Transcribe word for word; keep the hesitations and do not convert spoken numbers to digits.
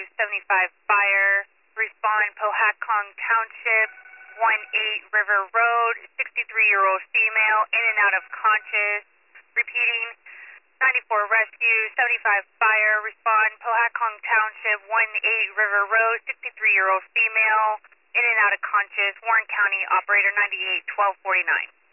seventy-five fire. Respond Pohatcong Township, one eight River Road, sixty-three-year-old female, in and out of conscious. Repeating, ninety-four Rescue, seventy-five fire. Respond Pohatcong Township, one eight River Road, sixty-three-year-old female, in and out of conscious. Warren County, operator ninety-eight twelve forty-nine.